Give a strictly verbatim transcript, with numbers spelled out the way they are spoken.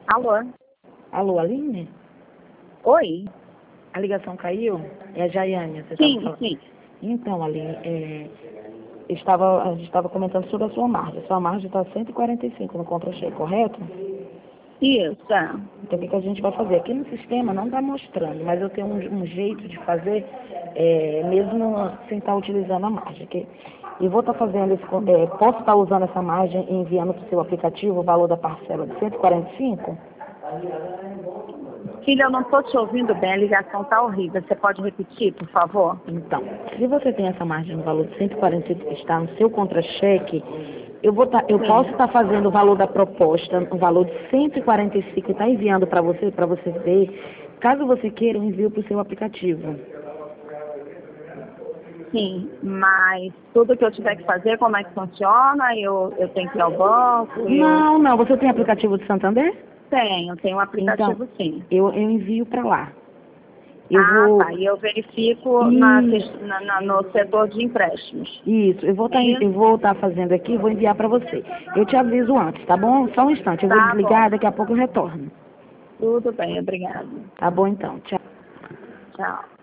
Alô? Alô, Aline? Oi? A ligação caiu? É a Jaiane, você Sim, estava falando. sim. Então, Aline, é, estava, a gente estava comentando sobre a sua margem. Sua margem está cento e quarenta e cinco no contra-cheque, correto? Isso, é. Então, o que, que a gente vai fazer? Aqui no sistema não está mostrando, mas eu tenho um, um jeito de fazer, é, mesmo sem estar utilizando a margem. Que, e vou estar fazendo esse, con- é, posso estar usando essa margem e enviando para o seu aplicativo o valor da parcela de cento e quarenta e cinco? Filha, eu não estou te ouvindo bem, a ligação está horrível. Você pode repetir, por favor? Então, se você tem essa margem no valor de cento e quarenta que está no seu contra-cheque, eu, vou tá, eu Sim. posso estar fazendo o valor da proposta, o valor de cento e quarenta e cinco, e está enviando para você, para você ver. Caso você queira, eu envio para o seu aplicativo. Sim, mas tudo que eu tiver que fazer, como é que funciona? Eu, eu tenho que ir ao banco? Eu Não, não. Você tem aplicativo de Santander? tenho, tenho um aplicativo Então, sim. eu, eu envio para lá. Eu Ah, vou... tá. E eu verifico na, Isso, ques- na- na- no setor de empréstimos. isso. Eu vou estar Isso? eu vou estar fazendo aqui e vou enviar para você. Eu te aviso antes, tá bom? Só um instante. Eu vou Tá desligar, bom. daqui a pouco eu retorno. Tudo bem, obrigada. Tá bom, então. Tchau. Tchau.